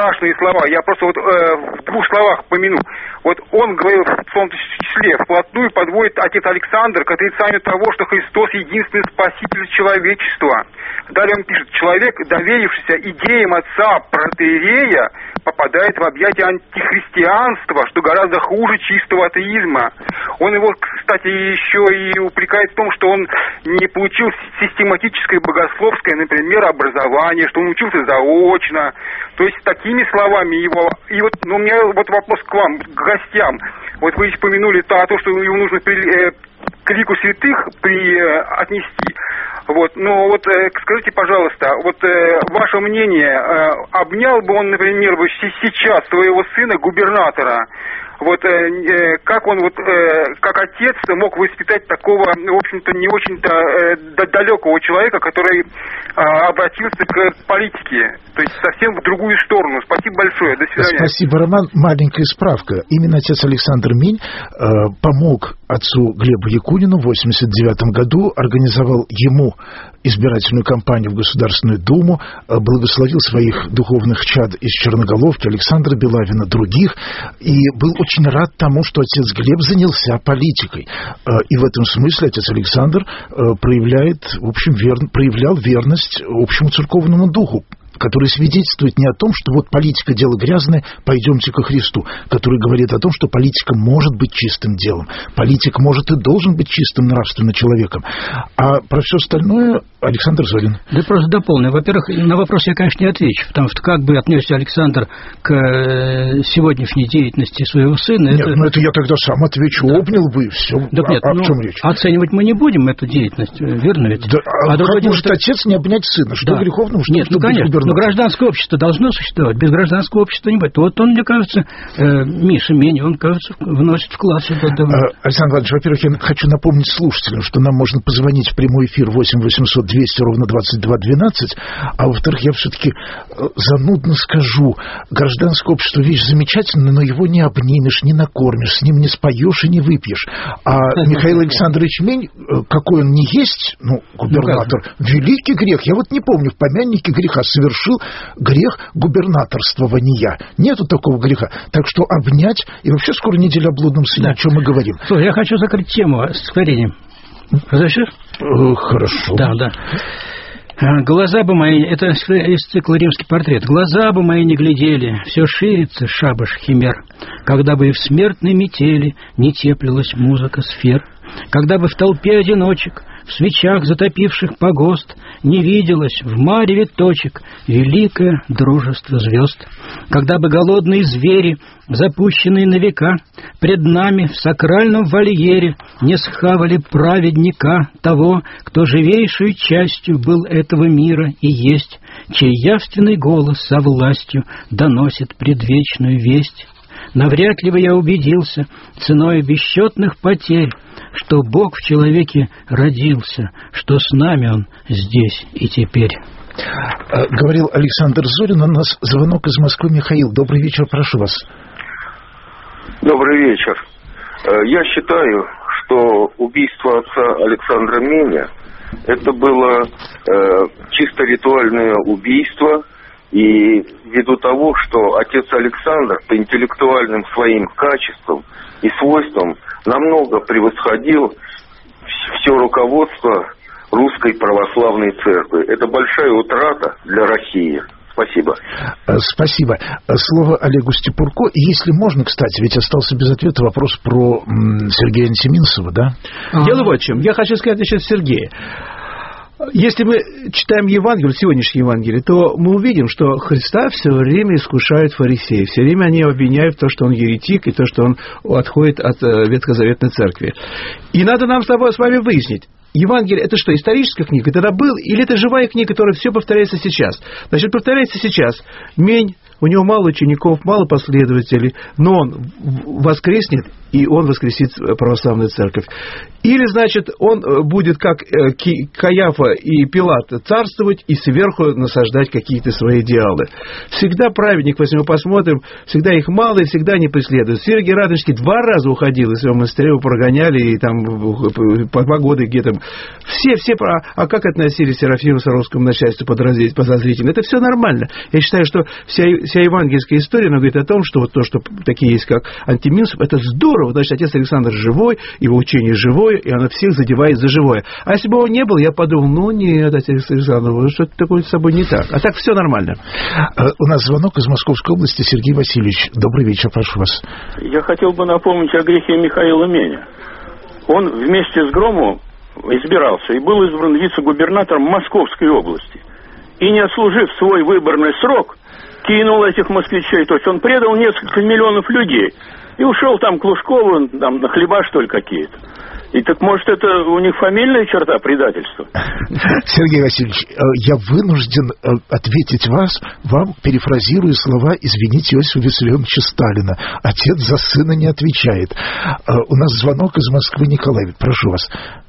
[SPEAKER 10] страшные слова. Я просто вот э, в двух словах помяну. Вот он говорил, в том числе, вплотную подводит отец Александр к отрицанию того, что Христос единственный спаситель человечества. Далее он пишет: человек, доверившийся идеям отца протоиерея, попадает в объятия антихристианства, что гораздо хуже чистого атеизма. Он его, кстати, еще и упрекает в том, что он не получил систематическое богословское, например, образование, что он учился заочно. То есть такими словами его... И вот, ну, у меня вот вопрос к вам, к гостям. Вот вы упомянули то, то, что ему нужно при, э, к лику святых при, э, отнести. Вот, ну вот э, скажите, пожалуйста, вот э, ваше мнение, э, обнял бы он, например, бы сейчас своего сына, губернатора? Вот э, э, как он вот э, как отец мог воспитать такого, в общем-то, не очень-то э, далекого человека, который э, обратился к политике, то есть совсем в другую сторону. Спасибо большое. До свидания.
[SPEAKER 1] Спасибо, Роман. Маленькая справка. Именно отец Александр Минь э, помог отцу Глебу Якунину в восемьдесят девятом году, организовал ему избирательную кампанию в Государственную Думу, благословил своих духовных чад из Черноголовки, Александра Белавина, других, и был очень рад тому, что отец Глеб занялся политикой. И в этом смысле отец Александр проявляет, в общем, вер... проявлял верность общему церковному духу, который свидетельствует не о том, что вот политика дело грязное, пойдемте ко Христу, который говорит о том, что политика может быть чистым делом, политик может и должен быть чистым нравственным человеком. А про все остальное Александр Зорин.
[SPEAKER 2] Да просто дополню. Во-первых, на вопрос я, конечно, не отвечу, потому что как бы отнесся Александр к сегодняшней деятельности своего сына...
[SPEAKER 1] Нет,
[SPEAKER 2] это...
[SPEAKER 1] ну это я тогда сам отвечу, да. Обнял бы, все.
[SPEAKER 2] Да,
[SPEAKER 1] а,
[SPEAKER 2] нет,
[SPEAKER 1] а
[SPEAKER 2] ну,
[SPEAKER 1] в чем речь?
[SPEAKER 2] Оценивать мы не будем эту деятельность, верно ведь?
[SPEAKER 1] Да, а, а как
[SPEAKER 2] дело,
[SPEAKER 1] может
[SPEAKER 2] что...
[SPEAKER 1] отец не обнять сына? Что
[SPEAKER 2] да.
[SPEAKER 1] греховного, что
[SPEAKER 2] нет, ну, конечно, но гражданское общество должно существовать. Без гражданского общества не будет. Вот он, мне кажется, э, Миша Мень, он, кажется, вносит вклад сюда.
[SPEAKER 1] Александр Иванович, во-первых, я хочу напомнить слушателям, что нам можно позвонить в прямой эфир восемь восемьсот двести ровно двадцать два двенадцать, а во-вторых, я все-таки занудно скажу, гражданское общество вещь замечательная, но его не обнимешь, не накормишь, с ним не споешь и не выпьешь. А Михаил Александрович Мень, какой он ни есть, ну, губернатор, ну, великий грех. Я вот не помню, в помяннике греха совершил грех губернаторствования. Нету такого греха. Так что обнять, и вообще скоро неделя о блудном сыне, да. О чем мы говорим.
[SPEAKER 2] Слушай, я хочу закрыть тему с творением. Разрешишь?
[SPEAKER 1] Э, хорошо.
[SPEAKER 2] Да, да. Глаза бы мои, это из цикла «Римский портрет», глаза бы мои не глядели, все ширится шабаш химер, когда бы и в смертной метели не теплилась музыка сфер, когда бы в толпе одиночек, в свечах, затопивших погост, не виделось в мареве точек великое дружество звезд, когда бы голодные звери, запущенные на века, пред нами в сакральном вольере не схавали праведника, того, кто живейшей частью был этого мира и есть, чей явственный голос со властью доносит предвечную весть. Навряд ли бы я убедился ценой бесчетных потерь, что Бог в человеке родился, что с нами Он здесь и теперь.
[SPEAKER 1] Говорил Александр Зорин, у нас звонок из Москвы. Михаил, добрый вечер, прошу вас.
[SPEAKER 11] Добрый вечер. Я считаю, что убийство отца Александра Меня это было э, чисто ритуальное убийство, и ввиду того, что отец Александр по интеллектуальным своим качествам и свойствам намного превосходил все руководство Русской Православной Церкви. Это большая утрата для России. Спасибо.
[SPEAKER 1] Спасибо. Слово Олегу Степурко. Если можно, кстати, ведь остался без ответа вопрос про Сергея Антиминцева, да?
[SPEAKER 6] А-а-а. Дело вот в чем. Я хочу сказать насчет Сергея. Если мы читаем Евангелие, сегодняшнее Евангелие, то мы увидим, что Христа все время искушают фарисеи. Все время они обвиняют в том, что он еретик, и то, что он отходит от Ветхозаветной Церкви. И надо нам с тобой с вами выяснить, Евангелие – это что, историческая книга? Это тогда был? Или это живая книга, которая все повторяется сейчас? Значит, повторяется сейчас. Мень, у него мало учеников, мало последователей, но он воскреснет и он воскресит православную церковь. Или, значит, он будет, как Каиафа и Пилат, царствовать и сверху насаждать какие-то свои идеалы. Всегда праведник, если мы посмотрим, всегда их мало и всегда не преследуют. Сергий Радонежский два раза уходил из своего монастыря, его прогоняли, и там по погоде где-то. Все, все, а как относились Серафиму Саровскому начальству подозрительно? Это все нормально. Я считаю, что вся, вся евангельская история, она говорит о том, что вот то, что такие есть, как Антиминсов, это здорово. Значит, отец Александр живой, его учение живое, и оно всех задевает за живое. А если бы он не был, я подумал, ну нет, отец Александр, что-то такое с собой не так. А так все нормально.
[SPEAKER 1] У нас звонок из Московской области. Сергей Васильевич, добрый вечер, прошу вас.
[SPEAKER 12] Я хотел бы напомнить о грехе Михаила Меня. Он вместе с Громовым избирался и был избран вице-губернатором Московской области. И не отслужив свой выборный срок, кинул этих москвичей. То есть он предал несколько миллионов людей. И ушел там к Лужкову, там на хлеба, что ли, какие-то. И так, может, это у них фамильная черта предательства?
[SPEAKER 1] Сергей Васильевич, я вынужден ответить вас, вам, перефразируя слова, извините, Иосифа Виссарионовича Сталина. Отец за сына не отвечает. У нас звонок из Москвы. Николай, прошу вас.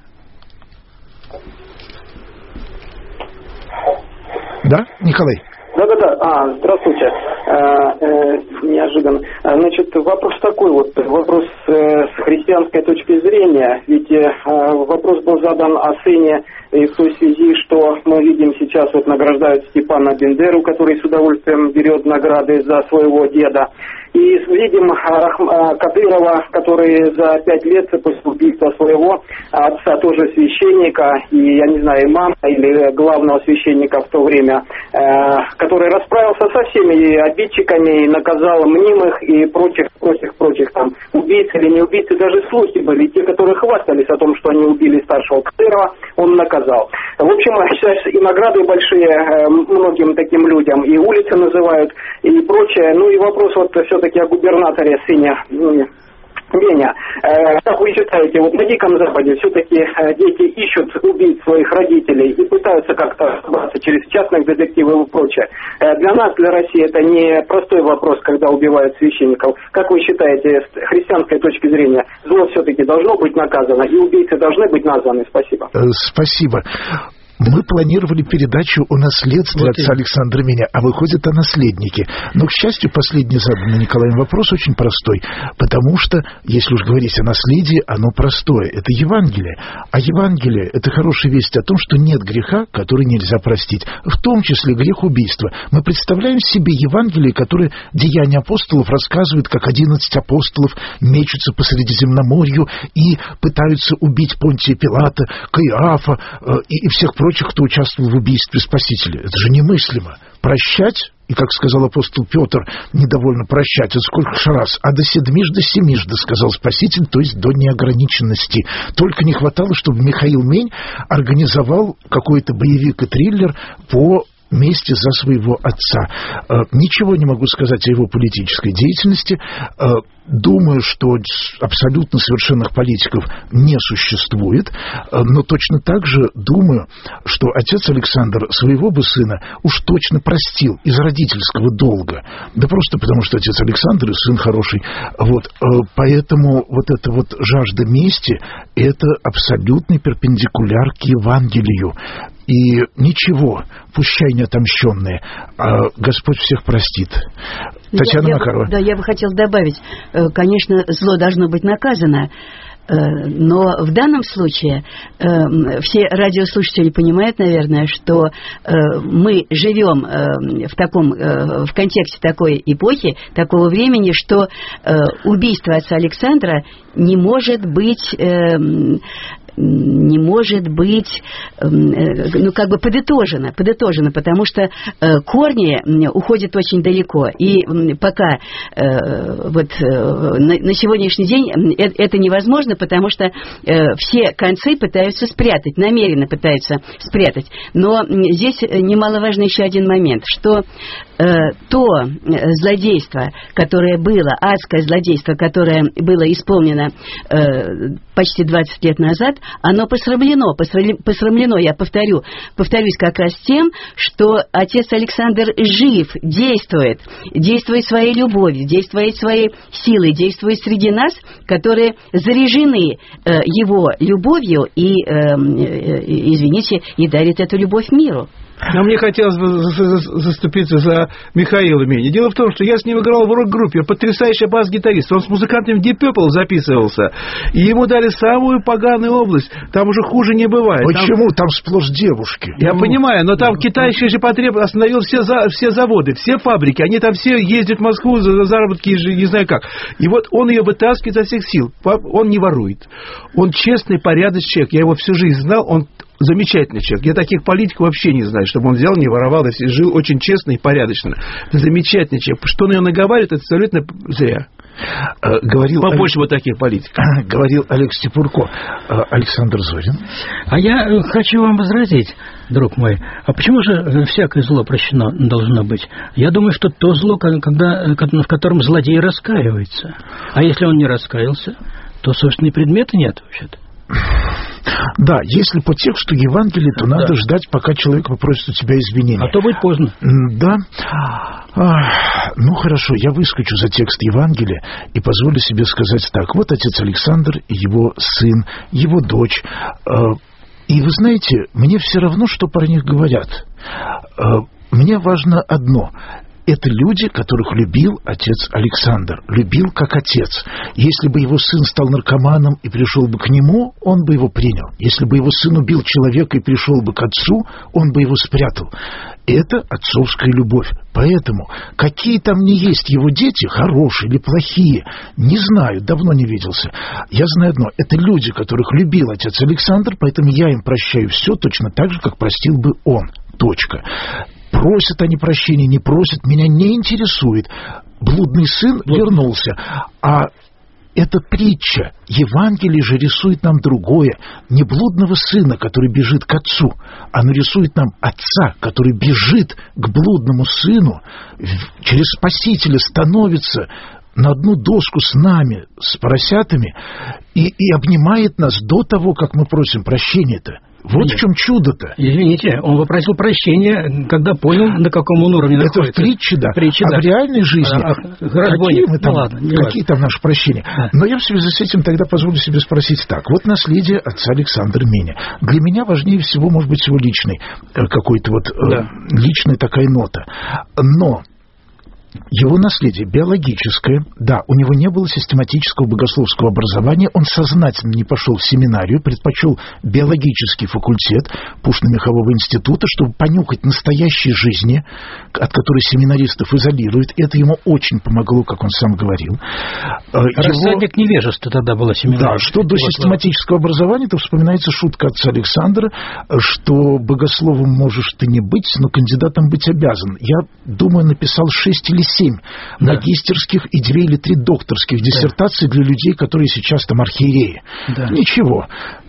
[SPEAKER 1] Да, Николай?
[SPEAKER 13] Да-да-да, а, здравствуйте, а, э, неожиданно. А, значит, вопрос такой вот, вопрос э, с христианской точки зрения, ведь э, вопрос был задан о сыне и в той связи, что мы видим сейчас, вот награждают Степана Бендеру, который с удовольствием берет награды за своего деда. И видим Кадырова, который за пять лет после убийства своего отца, тоже священника, и, я не знаю, имама или главного священника в то время, который расправился со всеми обидчиками и наказал мнимых и прочих, прочих, прочих там убийц или не убийц, и даже слухи были, те, которые хвастались о том, что они убили старшего Кадырова, он наказал. В общем, сейчас и награды большие многим таким людям, и улицы называют, и прочее. Ну и вопрос вот все-таки о губернаторе, сыне Меня. Э, как вы считаете, вот на Диком Западе все-таки э, дети ищут убийц своих родителей и пытаются как-то разбираться через частных детективов и прочее. Э, для нас, для России, это не простой вопрос, когда убивают священников. Как вы считаете, с христианской точки зрения, зло все-таки должно быть наказано, и убийцы должны быть названы? Спасибо.
[SPEAKER 1] Э, спасибо. Мы планировали передачу о наследстве вот отца Александра Меня, а выходит о наследнике. Но, к счастью, последний заданный Николаем вопрос очень простой, потому что, если уж говорить о наследии, оно простое. Это Евангелие. А Евангелие – это хорошая весть о том, что нет греха, который нельзя простить, в том числе грех убийства. Мы представляем себе Евангелие, которое Деяния апостолов рассказывает, как одиннадцать апостолов мечутся по Средиземноморью и пытаются убить Понтия Пилата, Каиафа э, и, и всех прочих, кто участвовал в убийстве Спасителя. Это же немыслимо. Прощать, и, как сказал апостол Петр, недовольно прощать, это сколько ж раз, а до седмижды семижды, сказал Спаситель, то есть до неограниченности. Только не хватало, чтобы Михаил Мень организовал какой-то боевик и триллер по мести за своего отца. Ничего не могу сказать о его политической деятельности. Думаю, что абсолютно совершенных политиков не существует, но точно так же думаю, что отец Александр своего бы сына уж точно простил из родительского долга. Да просто потому, что отец Александр и сын хороший. Вот. Поэтому вот эта вот жажда мести – это абсолютный перпендикуляр к Евангелию. И ничего, пущай неотомщенные, а Господь всех простит. Татьяна
[SPEAKER 5] я,
[SPEAKER 1] Макарова.
[SPEAKER 5] Я, да, я бы хотела добавить, конечно, зло должно быть наказано, но в данном случае все радиослушатели понимают, наверное, что мы живем в таком, в контексте такой эпохи, такого времени, что убийство отца Александра не может быть... не может быть, ну, как бы подытожено, подытожено, потому что корни уходят очень далеко. И пока вот на сегодняшний день это невозможно, потому что все концы пытаются спрятать, намеренно пытаются спрятать. Но здесь немаловажный еще один момент, что то злодейство, которое было, адское злодейство, которое было исполнено почти двадцать лет назад, оно посрамлено, посрамлено, я повторю, повторюсь как раз тем, что отец Александр жив, действует, действует своей любовью, действует своей силой, действует среди нас, которые заряжены э, его любовью и, э, э, извините, и дарит эту любовь миру.
[SPEAKER 6] Но мне хотелось бы заступиться за Михаила Меня. Дело в том, что я с ним играл в рок-группе, потрясающий бас-гитарист. Он с музыкантами Deep Purple записывался, и ему дали самую поганую область. Там уже хуже не бывает.
[SPEAKER 1] Почему? Там, там сплошь девушки.
[SPEAKER 6] Я ну, понимаю, но там ну, Китай еще же потреб... остановил все, за... все заводы, все фабрики. Они там все ездят в Москву за заработки, не знаю как. И вот он ее вытаскивает изо всех сил. Он не ворует. Он честный, порядочный человек. Я его всю жизнь знал. Он замечательный человек. Я таких политиков вообще не знаю, чтобы он взял, не воровал, и жил очень честно и порядочно. Это замечательный человек. Что он ее наговаривает, это абсолютно зря.
[SPEAKER 1] Говорил
[SPEAKER 6] Побольше Алекс... вот таких политиков.
[SPEAKER 1] Говорил Олег Степурко. Александр Зорин.
[SPEAKER 2] А я хочу вам возразить, друг мой. А почему же всякое зло прощено должно быть? Я думаю, что то зло, когда, в котором злодей раскаивается. А если он не раскаялся, то, собственно, и предмета нет вообще-то.
[SPEAKER 1] Да, если по тексту Евангелия, то да. надо ждать, пока человек попросит у тебя извинения.
[SPEAKER 2] А то будет поздно.
[SPEAKER 1] Да. А, ну, хорошо, я выскочу за текст Евангелия и позволю себе сказать так. Вот отец Александр, его сын, его дочь. И вы знаете, мне все равно, что про них говорят. Мне важно одно. Это люди, которых любил отец Александр, любил как отец. Если бы его сын стал наркоманом и пришел бы к нему, он бы его принял. Если бы его сын убил человека и пришел бы к отцу, он бы его спрятал. Это отцовская любовь. Поэтому, какие там ни есть его дети, хорошие или плохие, не знаю, давно не виделся. Я знаю одно, это люди, которых любил отец Александр, поэтому я им прощаю все точно так же, как простил бы он. Точка. Просят они прощения, не просят, меня не интересует. Блудный сын вернулся. А это притча. Евангелие же рисует нам другое. Не блудного сына, который бежит к отцу, а нарисует нам отца, который бежит к блудному сыну, через Спасителя становится на одну доску с нами, с поросятами, и, и обнимает нас до того, как мы просим прощения-то. Вот Нет. в чем чудо-то.
[SPEAKER 2] Извините, он попросил прощения, когда понял, на каком он уровне
[SPEAKER 1] это
[SPEAKER 2] находится.
[SPEAKER 1] Это в притче, да.
[SPEAKER 2] Притче,
[SPEAKER 1] а
[SPEAKER 2] да.
[SPEAKER 1] в реальной жизни
[SPEAKER 2] а,
[SPEAKER 1] какие, мы там, ну, ладно, какие там наши прощения? Да. Но я в связи с этим тогда позволю себе спросить так. Вот наследие отца Александра Меня. Для меня важнее всего, может быть, его личный какой-то вот да. э, личная такая нота. Но его наследие биологическое, да, у него не было систематического богословского образования, он сознательно не пошел в семинарию, предпочел биологический факультет Пушкина-Мехового института, чтобы понюхать настоящей жизни, от которой семинаристов изолирует. Это ему очень помогло, как он сам говорил.
[SPEAKER 2] Рассадник его... невежества тогда была семинария.
[SPEAKER 1] Да, что до систематического образования, то вспоминается шутка отца Александра, что богословом можешь ты не быть, но кандидатом быть обязан. Я думаю, написал шесть или семь да. магистерских и две или три докторских диссертаций да. для людей, которые сейчас там архиереи. Да. Ничего.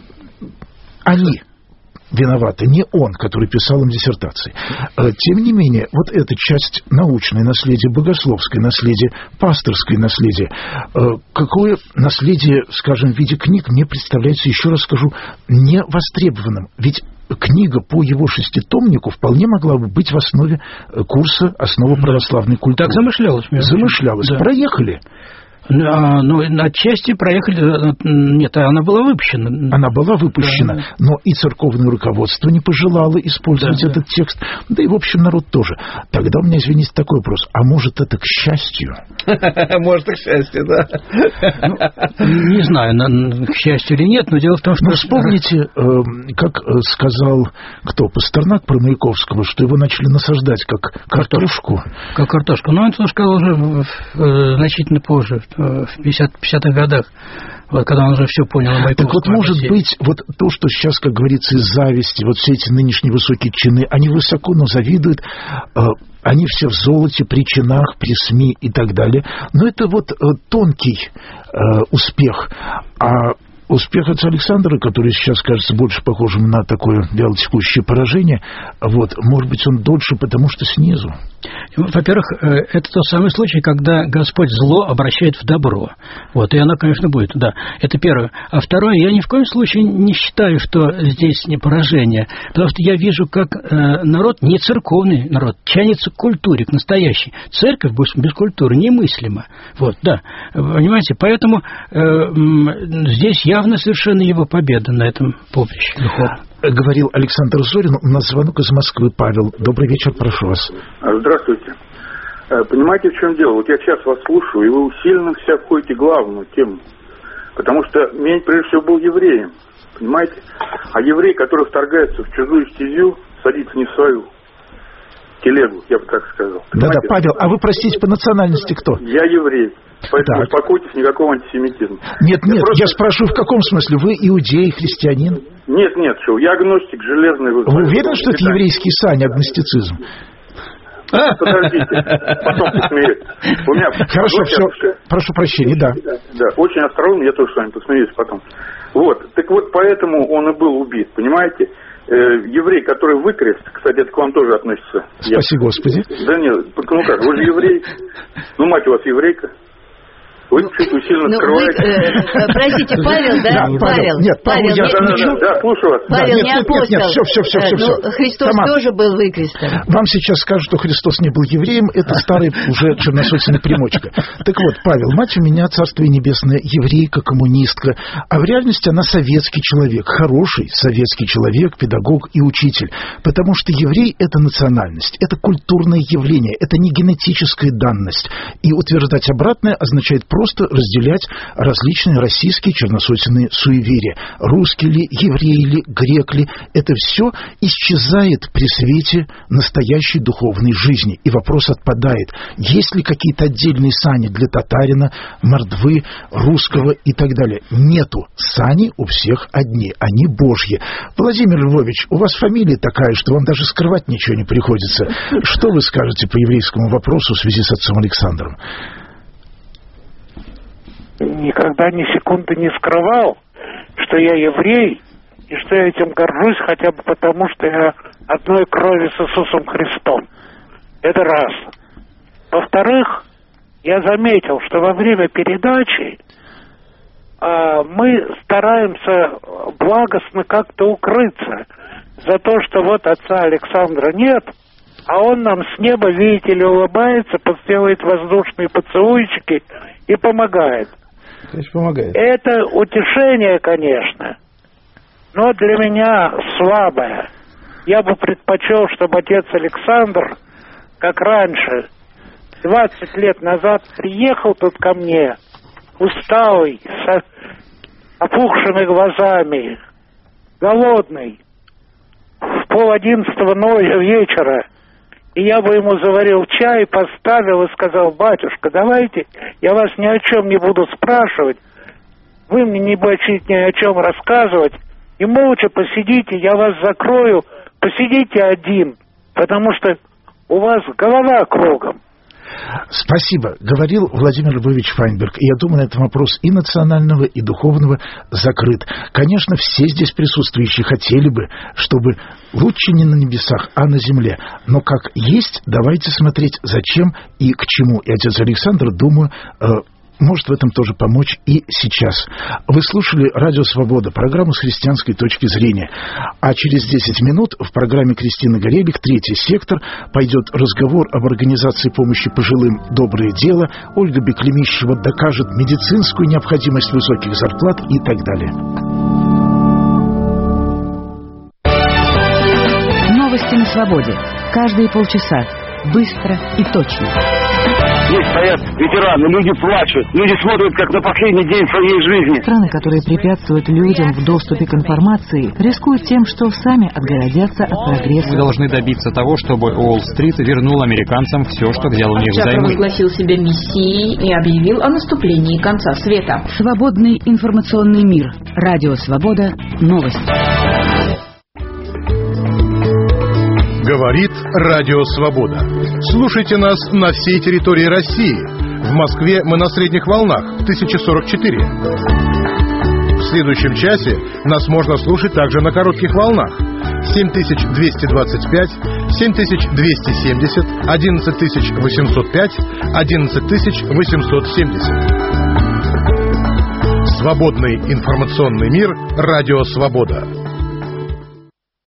[SPEAKER 1] Они виноваты, не он, который писал им диссертации. Тем не менее, вот эта часть научное наследие, богословское наследие, пасторское наследие, какое наследие, скажем, в виде книг мне представляется, еще раз скажу, не востребованным. Ведь книга по его шеститомнику вполне могла бы быть в основе курса «Основа православной культуры».
[SPEAKER 2] Так замышлялось.
[SPEAKER 1] Замышлялось. Да. Проехали.
[SPEAKER 2] А, ну, отчасти проехали... Нет, она была выпущена.
[SPEAKER 1] Она была выпущена, да. но и церковное руководство не пожелало использовать да, этот да. текст. Да и, в общем, народ тоже. Тогда у меня, извините, такой вопрос. А может, это к счастью?
[SPEAKER 6] Может, к счастью, да.
[SPEAKER 2] Не знаю, к счастью или нет, но дело в том, что...
[SPEAKER 1] Ну, вспомните, как сказал кто? Пастернак про Маяковского, что его начали насаждать как картошку.
[SPEAKER 2] Как картошку. Но он это сказал уже значительно позже, в пятидесятых годах, вот, когда он уже все понял о Маяковском.
[SPEAKER 1] Так вот, может быть, вот то, что сейчас, как говорится, из зависти, вот все эти нынешние высокие чины, они высоко, но завидуют, э, они все в золоте, при чинах, при СМИ и так далее. Но это вот э, тонкий э, успех. А успех отца Александра, который сейчас кажется больше похожим на такое вялотекущее поражение, вот, может быть, он дольше, потому что снизу.
[SPEAKER 2] Во-первых, это тот самый случай, когда Господь зло обращает в добро. Вот, и оно, конечно, будет, да. Это первое. А второе, я ни в коем случае не считаю, что здесь не поражение. Потому что я вижу, как э, народ, не церковный народ, тянется к культуре, к настоящей. Церковь без культуры немыслима. Вот, да. Понимаете, поэтому э, здесь явно совершенно его победа на этом поприще духовном.
[SPEAKER 1] Говорил Александр Зорин. У нас звонок из Москвы. Павел, добрый вечер, прошу вас.
[SPEAKER 12] Здравствуйте. Понимаете, в чем дело? Вот я сейчас вас слушаю, и вы усиленно вся входите в главную тему. Потому что Мень, прежде всего, был евреем. Понимаете? А еврей, который вторгается в чужую стезю, садится не в свою телегу, я бы так сказал.
[SPEAKER 1] Да-да, Павел, а вы, простите, по национальности кто?
[SPEAKER 12] Я еврей. Поэтому так. Успокойтесь, никакого антисемитизма.
[SPEAKER 1] Нет, нет, я, просто... я спрашиваю, в каком смысле? Вы иудей, христианин?
[SPEAKER 12] Нет, нет, что, я агностик, железный.
[SPEAKER 1] Вы, вы уверены, что это еврейский сань, агностицизм?
[SPEAKER 12] Подождите, потом посмеетесь. У меня...
[SPEAKER 1] Хорошо, все, сейчас... прошу прощения, да.
[SPEAKER 12] Да, очень осторожно, я тоже с вами посмеюсь потом. Вот, так вот, поэтому он и был убит, понимаете? Э, еврей, который выкрест, кстати, это к вам тоже относится.
[SPEAKER 1] Спаси
[SPEAKER 12] я...
[SPEAKER 1] Господи.
[SPEAKER 12] Да нет, ну как, вы же еврей. Ну, мать у вас еврейка. Вы чуть усиленно скрываете.
[SPEAKER 5] Э, простите, Павел, да?
[SPEAKER 1] да Павел. Нет, Павел,
[SPEAKER 5] Павел
[SPEAKER 1] я
[SPEAKER 5] не,
[SPEAKER 1] ничего...
[SPEAKER 12] Да, слушаю вас.
[SPEAKER 5] Павел
[SPEAKER 1] да, нет,
[SPEAKER 5] не
[SPEAKER 1] нет,
[SPEAKER 5] апостол.
[SPEAKER 1] Нет, нет, все, все, все, все, все.
[SPEAKER 5] Ну, Христос
[SPEAKER 1] Тамар,
[SPEAKER 5] тоже был выкрестом.
[SPEAKER 1] Вам сейчас скажут, что Христос не был евреем, это старый уже черносотенный примочка. Так вот, Павел, мать у меня, царствие небесное, еврейка, коммунистка, а в реальности она советский человек, хороший советский человек, педагог и учитель. Потому что еврей – это национальность, это культурное явление, это не генетическая данность. И утверждать обратное означает просто разделять различные российские черносотенные суеверия. Русский ли, еврей ли, грек ли, это все исчезает при свете настоящей духовной жизни. И вопрос отпадает. Есть ли какие-то отдельные сани для татарина, мордвы, русского и так далее? Нету. Сани у всех одни. Они Божьи. Владимир Львович, у вас фамилия такая, что вам даже скрывать ничего не приходится. Что вы скажете по еврейскому вопросу в связи с отцом Александром?
[SPEAKER 3] Никогда ни секунды не скрывал, что я еврей, и что я этим горжусь хотя бы потому, что я одной крови с Иисусом Христом. Это раз. Во-вторых, я заметил, что во время передачи а, мы стараемся благостно как-то укрыться за то, что вот отца Александра нет, а он нам с неба, видите ли, улыбается, подделает воздушные поцелуйчики и помогает.
[SPEAKER 6] Конечно, помогает.
[SPEAKER 3] Это утешение, конечно, но для меня слабое. Я бы предпочел, чтобы отец Александр, как раньше, двадцать лет назад, приехал тут ко мне, усталый, с опухшими глазами, голодный, в пол одиннадцатого вечера, и я бы ему заварил чай, поставил и сказал: батюшка, давайте, я вас ни о чем не буду спрашивать, вы мне не будете ни о чем рассказывать, и молча посидите, я вас закрою, посидите один, потому что у вас голова кругом.
[SPEAKER 1] Спасибо. Говорил Владимир Львович Файнберг. И я думаю, на этот вопрос и национального, и духовного закрыт. Конечно, все здесь присутствующие хотели бы, чтобы лучше не на небесах, а на земле. Но как есть, давайте смотреть, зачем и к чему. И отец Александр, думаю, может в этом тоже помочь и сейчас. Вы слушали «Радио Свобода», программу с христианской точки зрения. А через десять минут в программе Кристины Горелик «Третий сектор» пойдет разговор об организации помощи пожилым «Доброе дело». Ольга Беклемищева докажет медицинскую необходимость высоких зарплат и так далее.
[SPEAKER 4] Новости на свободе. Каждые полчаса. Быстро и точно.
[SPEAKER 14] Здесь стоят ветераны, люди плачут, люди смотрят как на последний день своей жизни.
[SPEAKER 4] Страны, которые препятствуют людям в доступе к информации, рискуют тем, что сами отгородятся от прогресса.
[SPEAKER 9] Мы должны добиться того, чтобы Уолл-стрит вернул американцам все, что взял у них взаймы.
[SPEAKER 15] Провозгласил себя мессией и объявил о наступлении конца света.
[SPEAKER 4] Свободный информационный мир. Радио Свобода. Новости.
[SPEAKER 16] Говорит Радио Свобода. Слушайте нас на всей территории России. В Москве мы на средних волнах тысяча сорок четыре. В следующем часе нас можно слушать также на коротких волнах семь тысяч двести двадцать пять, семь тысяч двести семьдесят, одиннадцать тысяч восемьсот пять, одиннадцать тысяч восемьсот семьдесят. Свободный информационный мир. Радио Свобода.